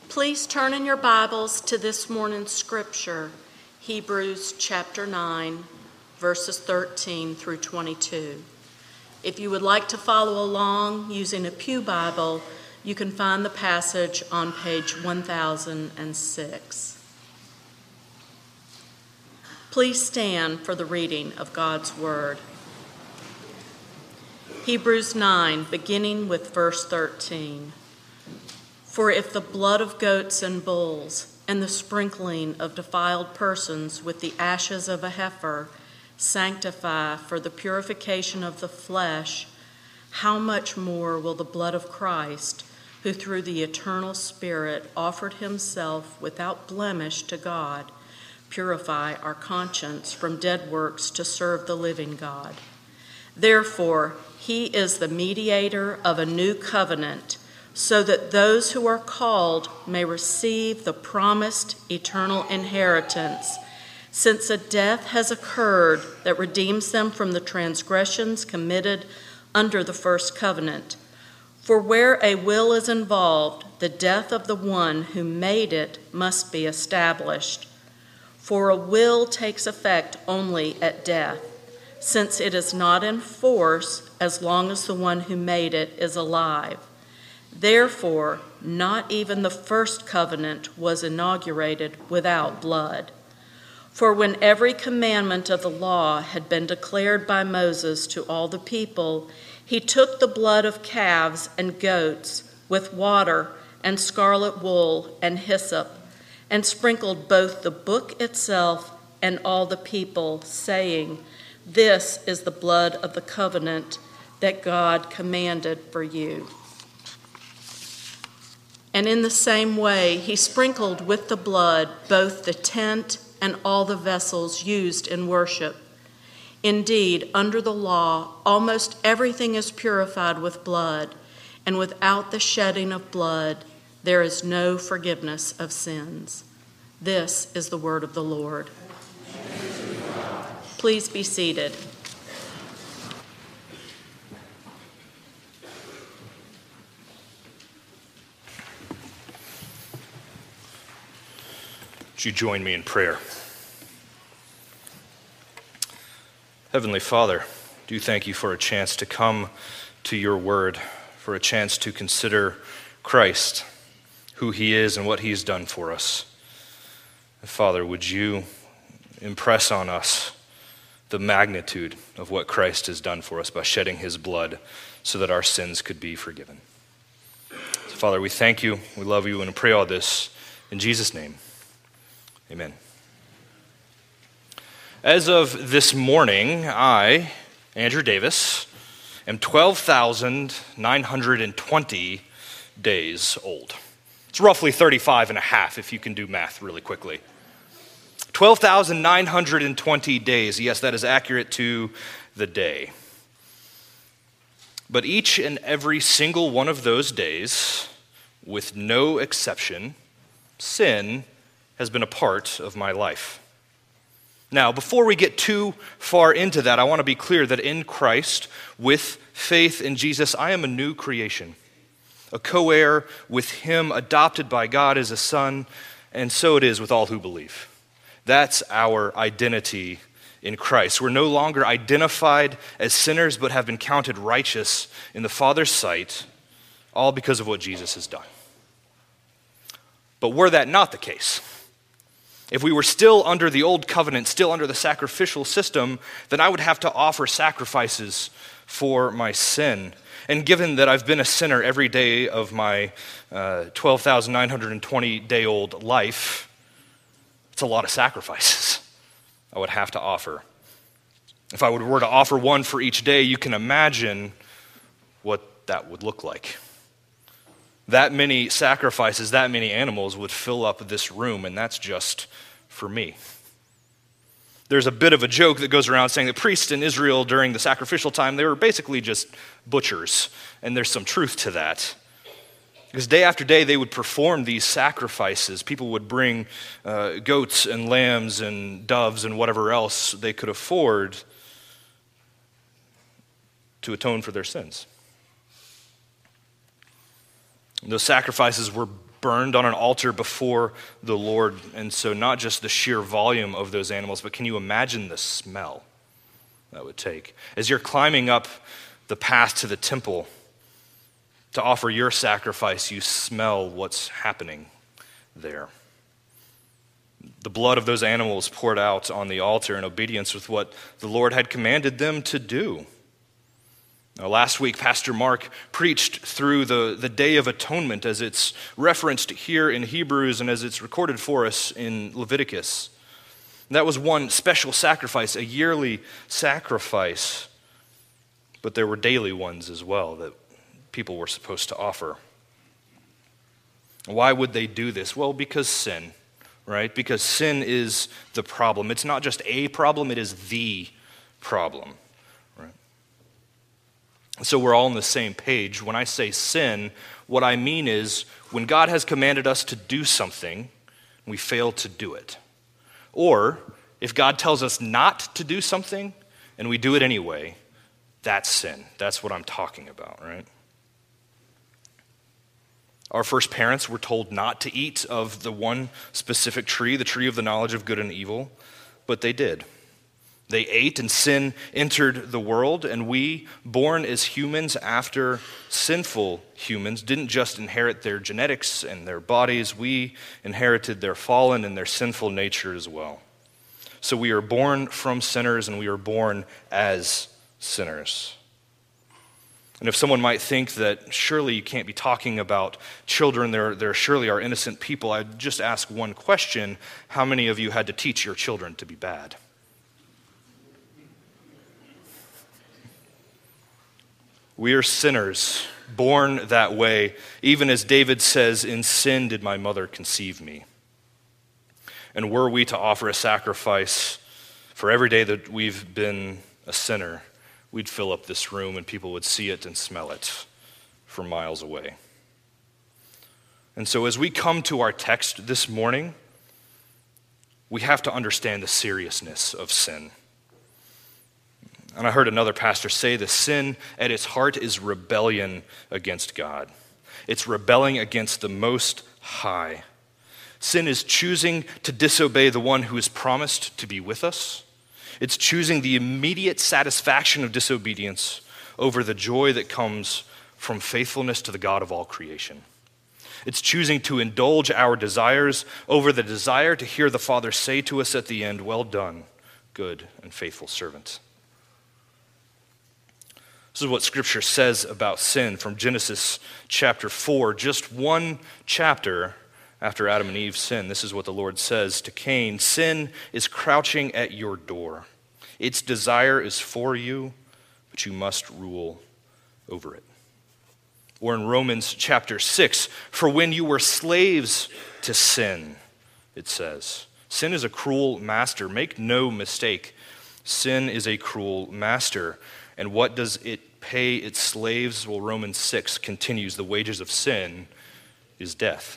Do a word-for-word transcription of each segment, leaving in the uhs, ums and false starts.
Please turn in your Bibles to this morning's scripture, Hebrews chapter nine, verses thirteen through twenty-two. If you would like to follow along using a pew Bible, you can find the passage on page one thousand six. Please stand for the reading of God's word. Hebrews nine, beginning with verse thirteen. For if the blood of goats and bulls and the sprinkling of defiled persons with the ashes of a heifer sanctify for the purification of the flesh, how much more will the blood of Christ, who through the eternal Spirit offered himself without blemish to God, purify our conscience from dead works to serve the living God? Therefore, he is the mediator of a new covenant, so that those who are called may receive the promised eternal inheritance, since a death has occurred that redeems them from the transgressions committed under the first covenant. For where a will is involved, the death of the one who made it must be established. For a will takes effect only at death, since it is not in force as long as the one who made it is alive. Therefore, not even the first covenant was inaugurated without blood. For when every commandment of the law had been declared by Moses to all the people, he took the blood of calves and goats with water and scarlet wool and hyssop, and sprinkled both the book itself and all the people, saying, "This is the blood of the covenant that God commanded for you." And in the same way, he sprinkled with the blood both the tent and all the vessels used in worship. Indeed, under the law, almost everything is purified with blood, and without the shedding of blood, there is no forgiveness of sins. This is the word of the Lord. Please be seated. Would you join me in prayer? Heavenly Father, do thank you for a chance to come to your word, for a chance to consider Christ, who he is and what he's done for us. Father, would you impress on us the magnitude of what Christ has done for us by shedding his blood so that our sins could be forgiven. So, Father, we thank you, we love you, and pray all this in Jesus' name. Amen. As of this morning, I, Andrew Davis, am twelve thousand nine hundred twenty days old. It's roughly thirty-five and a half if you can do math really quickly. twelve thousand nine hundred twenty days. Yes, that is accurate to the day. But each and every single one of those days, with no exception, sin has been a part of my life. Now, before we get too far into that, I want to be clear that in Christ, with faith in Jesus, I am a new creation, a co-heir with him, adopted by God as a son, and so it is with all who believe. That's our identity in Christ. We're no longer identified as sinners, but have been counted righteous in the Father's sight, all because of what Jesus has done. But were that not the case, if we were still under the old covenant, still under the sacrificial system, then I would have to offer sacrifices for my sin. And given that I've been a sinner every day of my uh, twelve thousand nine hundred twenty day old life, it's a lot of sacrifices I would have to offer. If I were to offer one for each day, you can imagine what that would look like. That many sacrifices, that many animals would fill up this room, and that's just for me. There's a bit of a joke that goes around saying that priests in Israel during the sacrificial time, they were basically just butchers, and there's some truth to that. Because day after day, they would perform these sacrifices. People would bring uh, goats and lambs and doves and whatever else they could afford to atone for their sins. And those sacrifices were burned on an altar before the Lord. And so not just the sheer volume of those animals, but can you imagine the smell that would take? As you're climbing up the path to the temple to offer your sacrifice, you smell what's happening there. The blood of those animals poured out on the altar in obedience with what the Lord had commanded them to do. Now, last week, Pastor Mark preached through the, the Day of Atonement as it's referenced here in Hebrews and as it's recorded for us in Leviticus. That was one special sacrifice, a yearly sacrifice, but there were daily ones as well that people were supposed to offer. Why would they do this? Well, because sin, right? Because sin is the problem. It's not just a problem, it is the problem, right? So we're all on the same page. When I say sin, what I mean is when God has commanded us to do something, we fail to do it. Or if God tells us not to do something and we do it anyway, that's sin. That's what I'm talking about, right? Our first parents were told not to eat of the one specific tree, the tree of the knowledge of good and evil, but they did. They ate and sin entered the world, and we, born as humans after sinful humans, didn't just inherit their genetics and their bodies, we inherited their fallen and their sinful nature as well. So we are born from sinners and we are born as sinners. And if someone might think that surely you can't be talking about children, there, there surely are innocent people, I'd just ask one question. How many of you had to teach your children to be bad? We are sinners, born that way, even as David says, in sin did my mother conceive me. And were we to offer a sacrifice for every day that we've been a sinner, we'd fill up this room and people would see it and smell it from miles away. And so as we come to our text this morning, we have to understand the seriousness of sin. And I heard another pastor say that sin at its heart is rebellion against God. It's rebelling against the Most High. Sin is choosing to disobey the one who is promised to be with us. It's choosing the immediate satisfaction of disobedience over the joy that comes from faithfulness to the God of all creation. It's choosing to indulge our desires over the desire to hear the Father say to us at the end, "Well done, good and faithful servant." This is what Scripture says about sin from Genesis chapter four, just one chapter after Adam and Eve sinned. This is what the Lord says to Cain: "Sin is crouching at your door. Its desire is for you, but you must rule over it." Or in Romans chapter six, "For when you were slaves to sin," it says, "sin is a cruel master. Make no mistake, sin is a cruel master. And what does it pay its slaves?" Well, Romans six continues, "The wages of sin is death."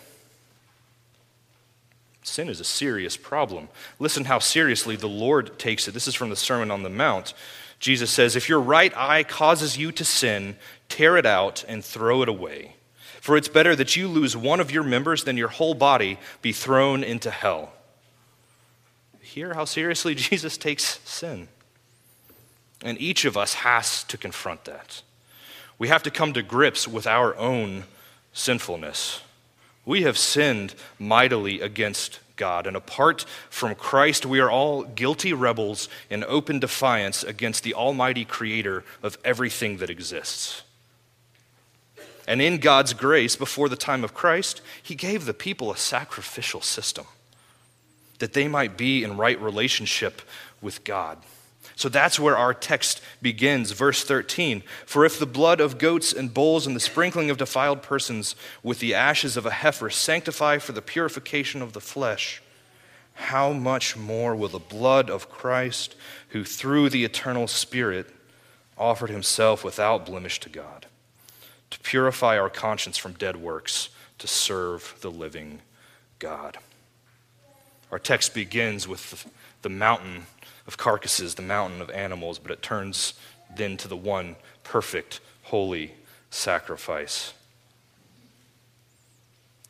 Sin is a serious problem. Listen how seriously the Lord takes it. This is from the Sermon on the Mount. Jesus says, "If your right eye causes you to sin, tear it out and throw it away. For it's better that you lose one of your members than your whole body be thrown into hell." Hear how seriously Jesus takes sin. And each of us has to confront that. We have to come to grips with our own sinfulness. We have sinned mightily against God, and apart from Christ, we are all guilty rebels in open defiance against the almighty creator of everything that exists. And in God's grace, before the time of Christ, he gave the people a sacrificial system that they might be in right relationship with God. So that's where our text begins, verse thirteen. "For if the blood of goats and bulls and the sprinkling of defiled persons with the ashes of a heifer sanctify for the purification of the flesh, how much more will the blood of Christ, who through the eternal Spirit offered himself without blemish to God, to purify our conscience from dead works, to serve the living God." Our text begins with the mountain of carcasses, the mountain of animals, but it turns then to the one perfect, holy sacrifice.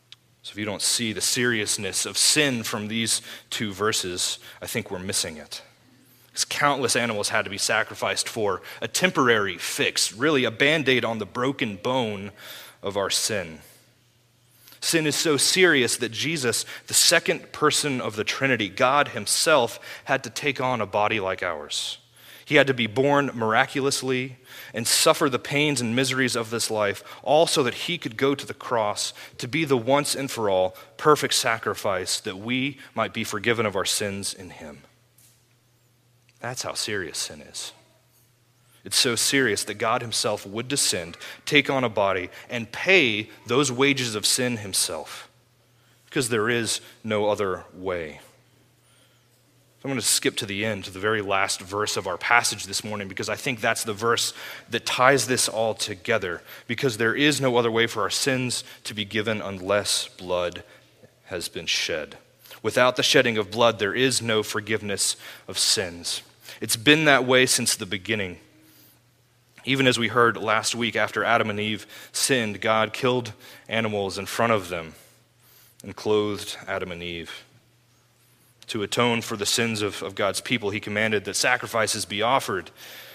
So if you don't see the seriousness of sin from these two verses, I think we're missing it. Because countless animals had to be sacrificed for a temporary fix, really a Band-Aid on the broken bone of our sin. Sin is so serious that Jesus, the second person of the Trinity, God himself, had to take on a body like ours. He had to be born miraculously and suffer the pains and miseries of this life, all so that he could go to the cross to be the once and for all perfect sacrifice that we might be forgiven of our sins in him. That's how serious sin is. It's so serious that God himself would descend, take on a body, and pay those wages of sin himself, because there is no other way. I'm going to skip to the end, to the very last verse of our passage this morning, because I think that's the verse that ties this all together, because there is no other way for our sins to be given unless blood has been shed. Without the shedding of blood, there is no forgiveness of sins. It's been that way since the beginning. Even as we heard last week, after Adam and Eve sinned, God killed animals in front of them and clothed Adam and Eve. To atone for the sins of, of God's people, he commanded that sacrifices be offered.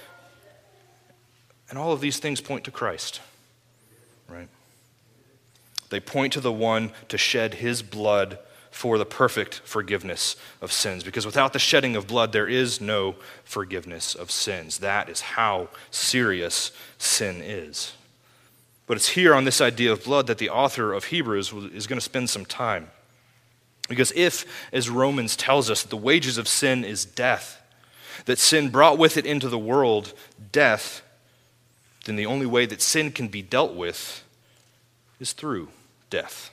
And all of these things point to Christ, right? They point to the one to shed his blood for the perfect forgiveness of sins. Because without the shedding of blood, there is no forgiveness of sins. That is how serious sin is. But it's here on this idea of blood that the author of Hebrews is going to spend some time. Because if, as Romans tells us, the wages of sin is death, that sin brought with it into the world death, then the only way that sin can be dealt with is through death.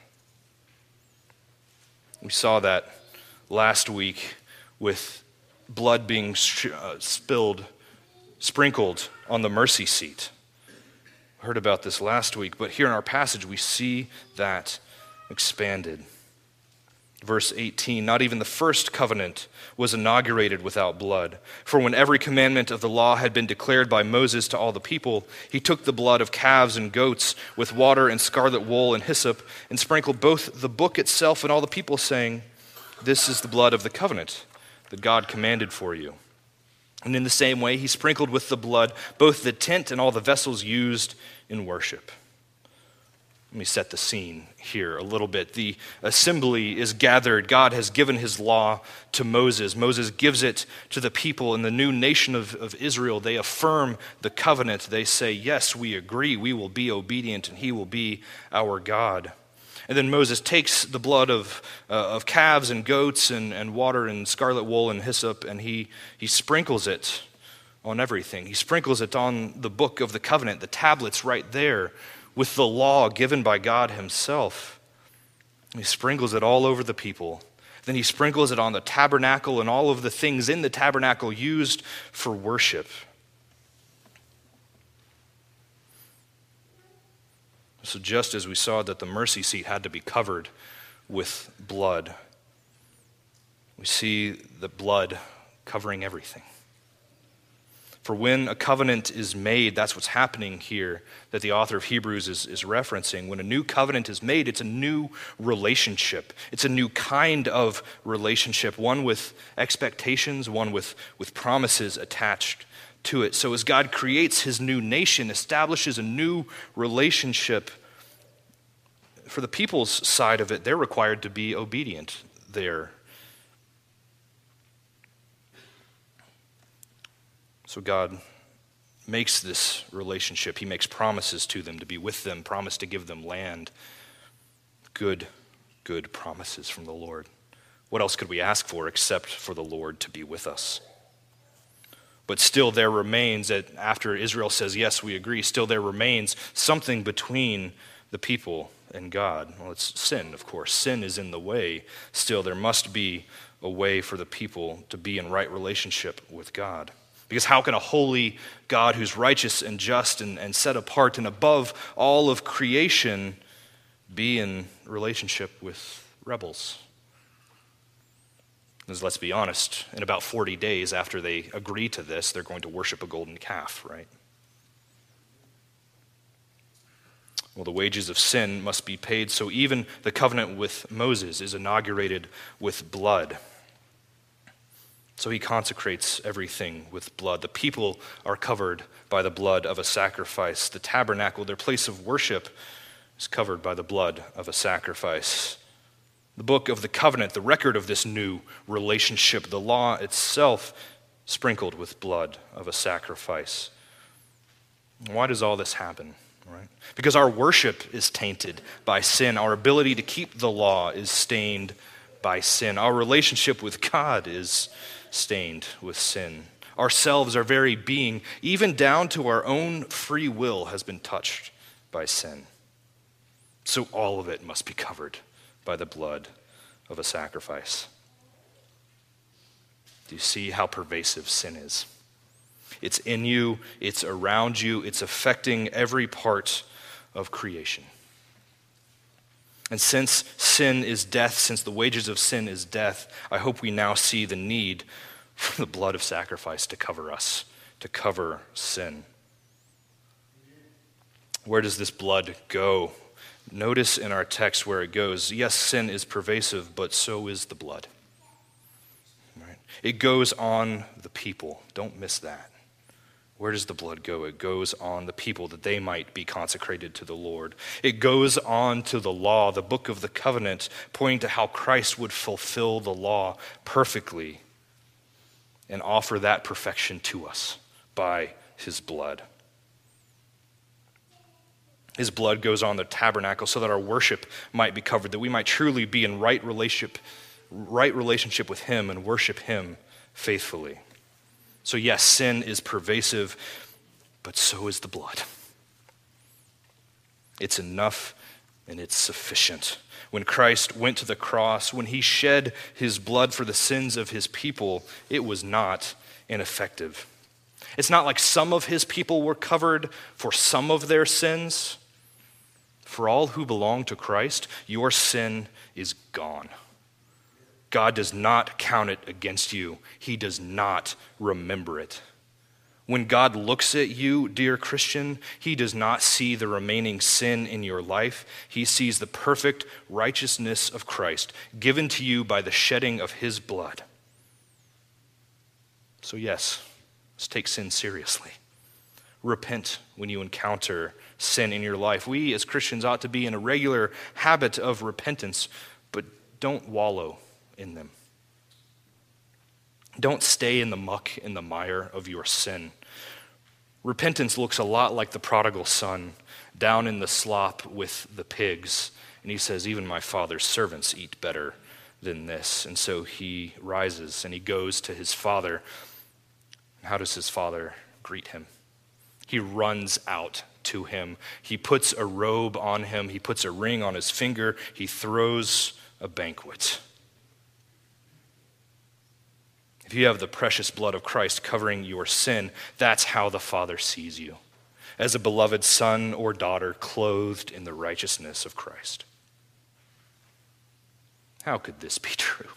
We saw that last week with blood being uh, spilled, sprinkled on the mercy seat. I heard about this last week, but here in our passage we see that expanded. Verse eighteen, not even the first covenant was inaugurated without blood. For when every commandment of the law had been declared by Moses to all the people, he took the blood of calves and goats with water and scarlet wool and hyssop and sprinkled both the book itself and all the people, saying, "This is the blood of the covenant that God commanded for you." And in the same way, he sprinkled with the blood both the tent and all the vessels used in worship. Let me set the scene here a little bit. The assembly is gathered. God has given his law to Moses. Moses gives it to the people in the new nation of, of Israel. They affirm the covenant. They say, yes, we agree. We will be obedient and he will be our God. And then Moses takes the blood of, uh, of calves and goats and, and water and scarlet wool and hyssop, and he, he sprinkles it on everything. He sprinkles it on the book of the covenant, the tablets right there, with the law given by God himself. He sprinkles it all over the people. Then he sprinkles it on the tabernacle and all of the things in the tabernacle used for worship. So just as we saw that the mercy seat had to be covered with blood, we see the blood covering everything. For when a covenant is made, that's what's happening here that the author of Hebrews is, is referencing. When a new covenant is made, it's a new relationship. It's a new kind of relationship, one with expectations, one with, with promises attached to it. So as God creates his new nation, establishes a new relationship, for the people's side of it, they're required to be obedient there. So God makes this relationship. He makes promises to them to be with them, promise to give them land. Good, good promises from the Lord. What else could we ask for except for the Lord to be with us? But still there remains, that after Israel says, yes, we agree, still there remains something between the people and God. Well, it's sin, of course. Sin is in the way. Still, there must be a way for the people to be in right relationship with God. Because how can a holy God who's righteous and just and, and set apart and above all of creation be in relationship with rebels? Because let's be honest, in about forty days after they agree to this, they're going to worship a golden calf, right? Well, the wages of sin must be paid, so even the covenant with Moses is inaugurated with blood. So he consecrates everything with blood. The people are covered by the blood of a sacrifice. The tabernacle, their place of worship, is covered by the blood of a sacrifice. The book of the covenant, the record of this new relationship, the law itself, sprinkled with blood of a sacrifice. Why does all this happen? Right? Because our worship is tainted by sin. Our ability to keep the law is stained by sin. Our relationship with God is stained with sin. Ourselves, our very being, even down to our own free will, has been touched by sin. So all of it must be covered by the blood of a sacrifice. Do you see how pervasive sin is? It's in you, it's around you, it's affecting every part of creation. And since sin is death, since the wages of sin is death, I hope we now see the need for the blood of sacrifice to cover us, to cover sin. Where does this blood go? Notice in our text where it goes. Yes, sin is pervasive, but so is the blood. Right? It goes on the people. Don't miss that. Where does the blood go? It goes on the people that they might be consecrated to the Lord. It goes on to the law, the book of the covenant, pointing to how Christ would fulfill the law perfectly and offer that perfection to us by his blood. His blood goes on the tabernacle so that our worship might be covered, that we might truly be in right relationship, right relationship with him and worship him faithfully. So yes, sin is pervasive, but so is the blood. It's enough and it's sufficient. When Christ went to the cross, when he shed his blood for the sins of his people, it was not ineffective. It's not like some of his people were covered for some of their sins. For all who belong to Christ, your sin is gone. God does not count it against you. He does not remember it. When God looks at you, dear Christian, he does not see the remaining sin in your life. He sees the perfect righteousness of Christ given to you by the shedding of his blood. So yes, let's take sin seriously. Repent when you encounter sin in your life. We as Christians ought to be in a regular habit of repentance, but don't wallow in them. Don't stay in the muck, in the mire of your sin. Repentance looks a lot like the prodigal son down in the slop with the pigs. And he says, even my father's servants eat better than this. And so he rises and he goes to his father. How does his father greet him? He runs out to him. He puts a robe on him. He puts a ring on his finger. He throws a banquet. If you have the precious blood of Christ covering your sin, that's how the Father sees you, as a beloved son or daughter clothed in the righteousness of Christ. How could this be true?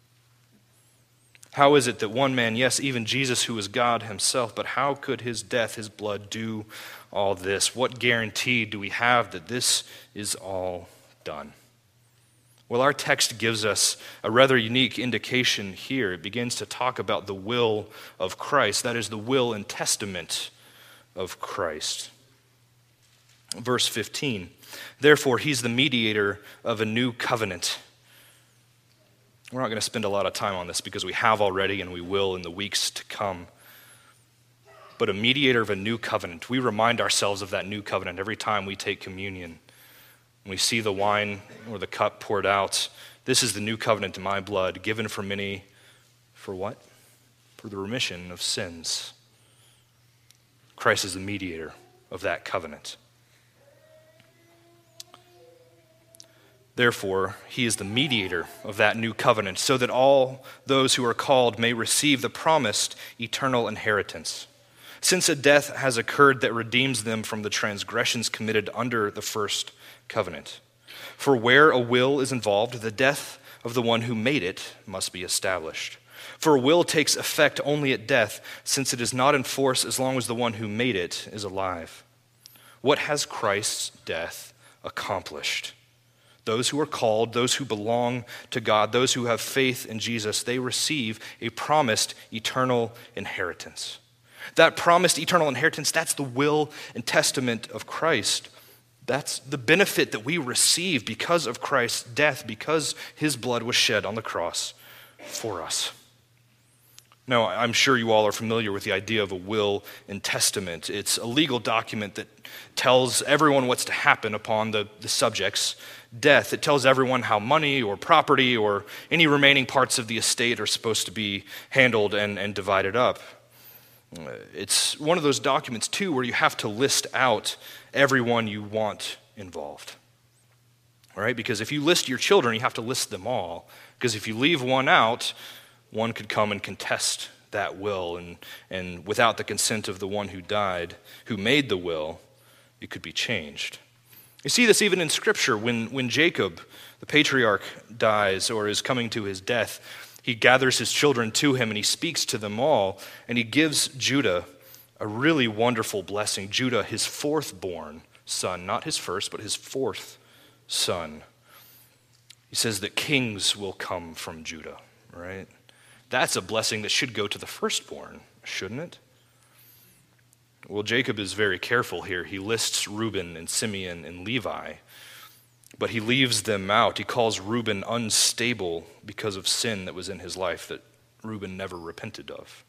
How is it that one man, yes, even Jesus, who is God himself, but how could his death, his blood, do all this? What guarantee do we have that this is all done? Well, our text gives us a rather unique indication here. It begins to talk about the will of Christ. That is the will and testament of Christ. Verse fifteen, therefore he's the mediator of a new covenant. We're not going to spend a lot of time on this because we have already and we will in the weeks to come. But a mediator of a new covenant. We remind ourselves of that new covenant every time we take communion. When we see the wine or the cup poured out, this is the new covenant in my blood, given for many, for what? For the remission of sins. Christ is the mediator of that covenant. Therefore, he is the mediator of that new covenant, so that all those who are called may receive the promised eternal inheritance. Since a death has occurred that redeems them from the transgressions committed under the first covenant. For where a will is involved, the death of the one who made it must be established. For a will takes effect only at death, since it is not in force as long as the one who made it is alive. What has Christ's death accomplished? Those who are called, those who belong to God, those who have faith in Jesus, they receive a promised eternal inheritance. That promised eternal inheritance, that's the will and testament of Christ. That's the benefit that we receive because of Christ's death, because his blood was shed on the cross for us. Now, I'm sure you all are familiar with the idea of a will and testament. It's a legal document that tells everyone what's to happen upon the, the subject's death. It tells everyone how money or property or any remaining parts of the estate are supposed to be handled and, and divided up. It's one of those documents, too, where you have to list out everyone you want involved. All right? Because if you list your children, you have to list them all. Because if you leave one out, one could come and contest that will, and, and without the consent of the one who died, who made the will, it could be changed. You see this even in Scripture. When, when Jacob, the patriarch, dies or is coming to his death, he gathers his children to him and he speaks to them all, and he gives Judah a really wonderful blessing. Judah, his fourth born son, not his first, but his fourth son. He says that kings will come from Judah, right? That's a blessing that should go to the firstborn, shouldn't it? Well, Jacob is very careful here. He lists Reuben and Simeon and Levi, but he leaves them out. He calls Reuben unstable because of sin that was in his life that Reuben never repented of.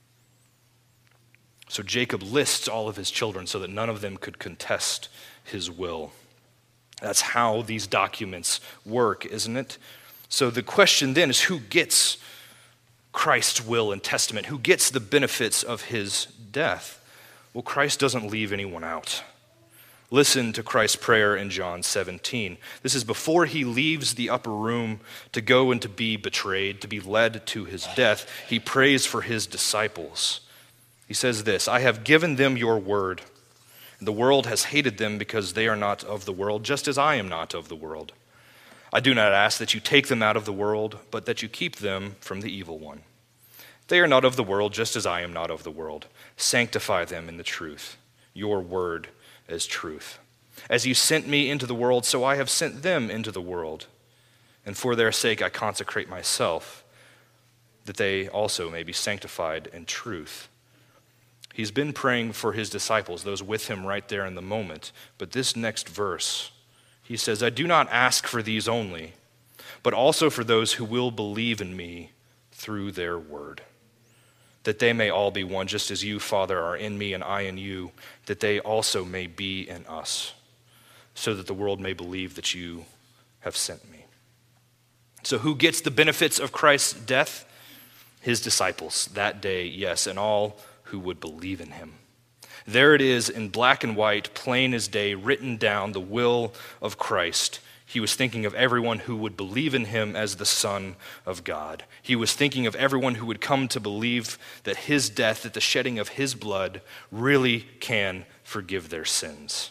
So Jacob lists all of his children so that none of them could contest his will. That's how these documents work, isn't it? So the question then is, who gets Christ's will and testament? Who gets the benefits of his death? Well, Christ doesn't leave anyone out. Listen to Christ's prayer in John seventeen. This is before he leaves the upper room to go and to be betrayed, to be led to his death. He prays for his disciples. He says this, "I have given them your word, and the world has hated them because they are not of the world, just as I am not of the world. I do not ask that you take them out of the world, but that you keep them from the evil one. They are not of the world, just as I am not of the world. Sanctify them in the truth. Your word is truth. As you sent me into the world, so I have sent them into the world. And for their sake I consecrate myself, that they also may be sanctified in truth." He's been praying for his disciples, those with him right there in the moment. But this next verse, he says, "I do not ask for these only, but also for those who will believe in me through their word, that they may all be one, just as you, Father, are in me and I in you, that they also may be in us, so that the world may believe that you have sent me." So who gets the benefits of Christ's death? His disciples that day, yes, and all who would believe in him. There it is in black and white, plain as day, written down, the will of Christ. He was thinking of everyone who would believe in him as the Son of God. He was thinking of everyone who would come to believe that his death, that the shedding of his blood really can forgive their sins.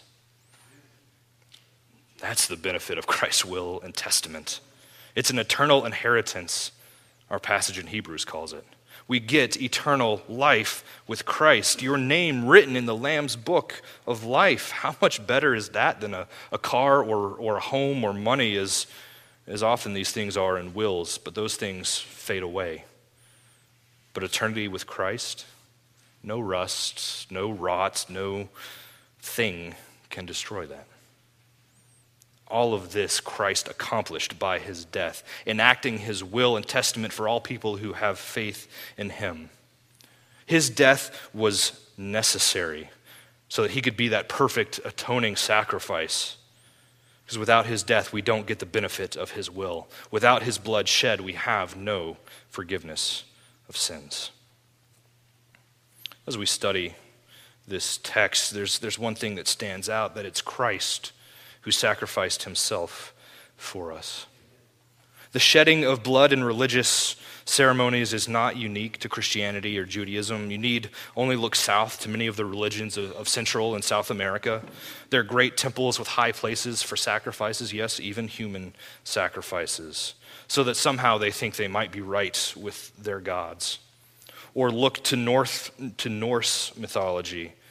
That's the benefit of Christ's will and testament. It's an eternal inheritance, our passage in Hebrews calls it. We get eternal life with Christ, your name written in the Lamb's book of life. How much better is that than a, a car or, or a home or money, as, as often these things are in wills, but those things fade away. But eternity with Christ, no rust, no rot, no thing can destroy that. All of this Christ accomplished by his death, enacting his will and testament for all people who have faith in him. His death was necessary so that he could be that perfect atoning sacrifice. Because without his death, we don't get the benefit of his will. Without his blood shed, we have no forgiveness of sins. As we study this text, there's, there's one thing that stands out, that it's Christ who sacrificed himself for us. The shedding of blood in religious ceremonies is not unique to Christianity or Judaism. You need only look south to many of the religions of, of Central and South America. There are great temples with high places for sacrifices, yes, even human sacrifices, so that somehow they think they might be right with their gods. Or look to North to Norse mythology.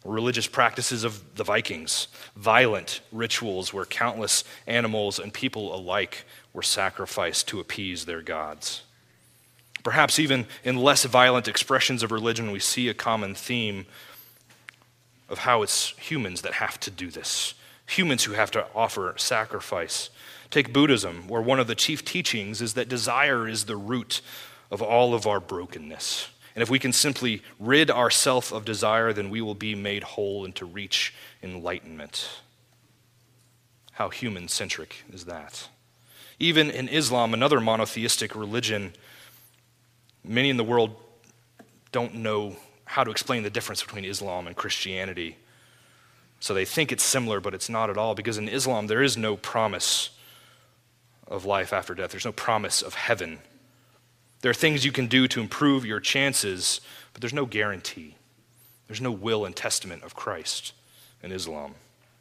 religious practices of the Vikings, violent rituals where countless animals and people alike were sacrificed to appease their gods. Perhaps even in less violent expressions of religion, we see a common theme of how it's humans that have to do this, humans who have to offer sacrifice. Take Buddhism, where one of the chief teachings is that desire is the root of all of our brokenness. And if we can simply rid ourselves of desire, then we will be made whole and to reach enlightenment. How human-centric is that? Even in Islam, another monotheistic religion, many in the world don't know how to explain the difference between Islam and Christianity. So they think it's similar, but it's not at all, because in Islam there is no promise of life after death. There's no promise of heaven. There are things you can do to improve your chances, but there's no guarantee. There's no will and testament of Christ in Islam.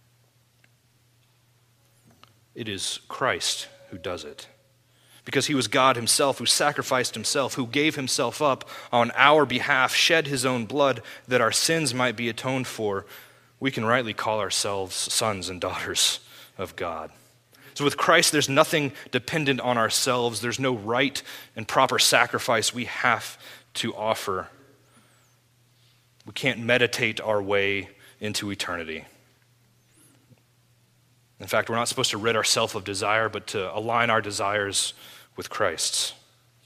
It is Christ who does it, because he was God himself, who sacrificed himself, who gave himself up on our behalf, shed his own blood that our sins might be atoned for. We can rightly call ourselves sons and daughters of God. So with Christ, there's nothing dependent on ourselves. There's no right and proper sacrifice we have to offer. We can't meditate our way into eternity. In fact, we're not supposed to rid ourselves of desire, but to align our desires with Christ's.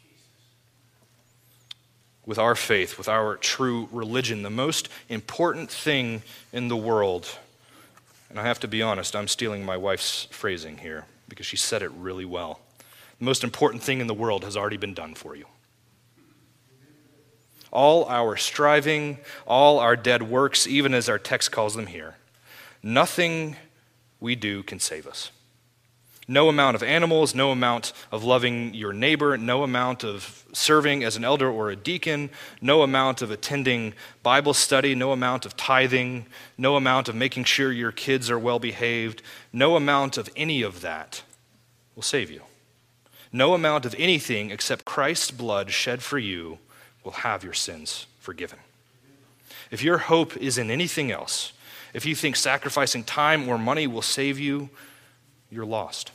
With our faith, with our true religion, the most important thing in the world, and I have to be honest, I'm stealing my wife's phrasing here because she said it really well. The most important thing in the world has already been done for you. All our striving, all our dead works, even as our text calls them here, nothing we do can save us. No amount of animals, no amount of loving your neighbor, no amount of serving as an elder or a deacon, no amount of attending Bible study, no amount of tithing, no amount of making sure your kids are well behaved, no amount of any of that will save you. No amount of anything except Christ's blood shed for you will have your sins forgiven. If your hope is in anything else, if you think sacrificing time or money will save you, you're lost.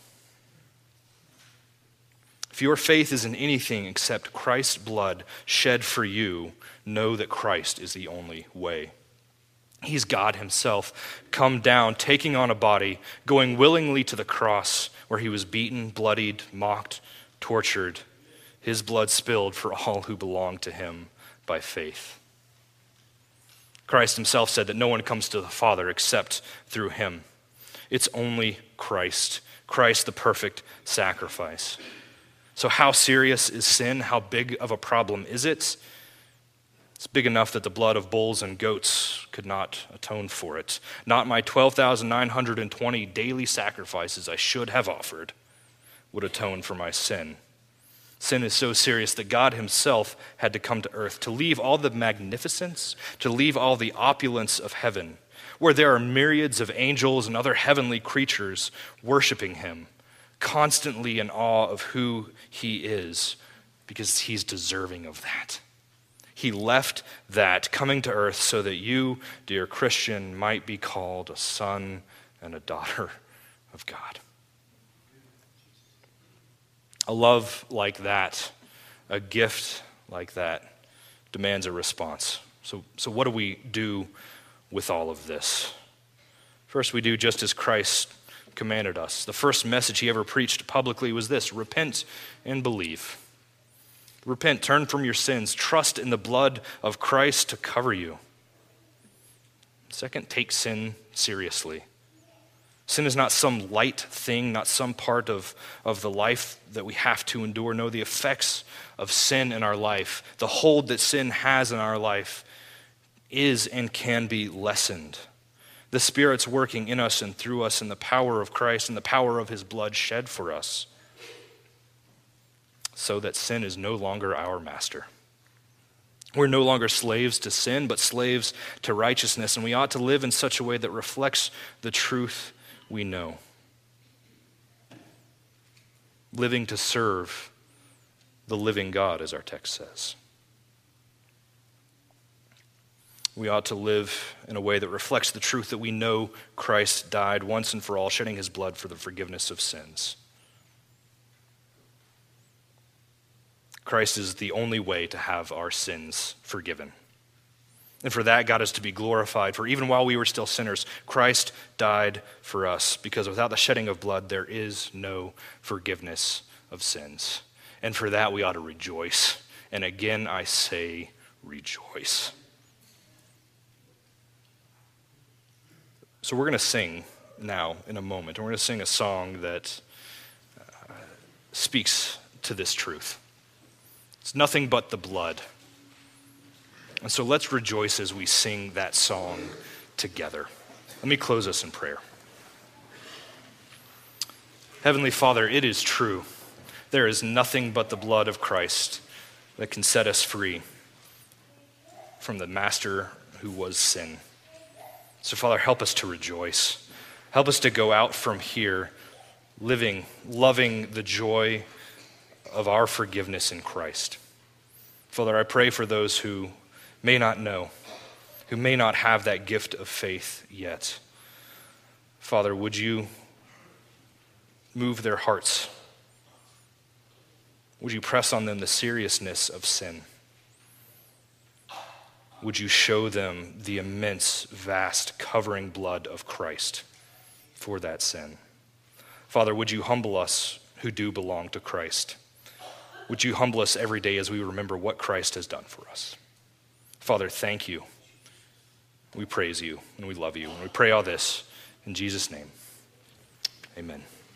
If your faith is in anything except Christ's blood shed for you, know that Christ is the only way. He's God himself, come down, taking on a body, going willingly to the cross where he was beaten, bloodied, mocked, tortured, his blood spilled for all who belong to him by faith. Christ himself said that no one comes to the Father except through him. It's only Christ, Christ the perfect sacrifice. So how serious is sin? How big of a problem is it? It's big enough that the blood of bulls and goats could not atone for it. Not my twelve thousand nine hundred twenty daily sacrifices I should have offered would atone for my sin. Sin is so serious that God himself had to come to earth to leave all the magnificence, to leave all the opulence of heaven, where there are myriads of angels and other heavenly creatures worshiping him, constantly in awe of who he is, because he's deserving of that. He left that, coming to earth so that you, dear Christian, might be called a son and a daughter of God. A love like that, a gift like that, demands a response. So, so what do we do with all of this? First, we do just as Christ commanded us. The first message he ever preached publicly was this: repent and believe. Repent, turn from your sins, trust in the blood of Christ to cover you. Second, take sin seriously. Sin is not some light thing, not some part of, of the life that we have to endure. No, the effects of sin in our life, the hold that sin has in our life, is and can be lessened. The Spirit's working in us and through us in the power of Christ and the power of his blood shed for us, so that sin is no longer our master. We're no longer slaves to sin, but slaves to righteousness, and we ought to live in such a way that reflects the truth we know. Living to serve the living God, as our text says. We ought to live in a way that reflects the truth that we know Christ died once and for all, shedding his blood for the forgiveness of sins. Christ is the only way to have our sins forgiven. And for that, God is to be glorified. For even while we were still sinners, Christ died for us, because without the shedding of blood, there is no forgiveness of sins. And for that, we ought to rejoice. And again, I say, rejoice. So we're going to sing now in a moment. And we're going to sing a song that uh, speaks to this truth. It's nothing but the blood. And so let's rejoice as we sing that song together. Let me close us in prayer. Heavenly Father, it is true. There is nothing but the blood of Christ that can set us free from the master who was sin. So Father, help us to rejoice. Help us to go out from here living, loving the joy of our forgiveness in Christ. Father, I pray for those who may not know, who may not have that gift of faith yet. Father, would you move their hearts? Would you press on them the seriousness of sin? Would you show them the immense, vast, covering blood of Christ for that sin? Father, would you humble us who do belong to Christ? Would you humble us every day as we remember what Christ has done for us? Father, thank you. We praise you and we love you. And we pray all this in Jesus' name. Amen.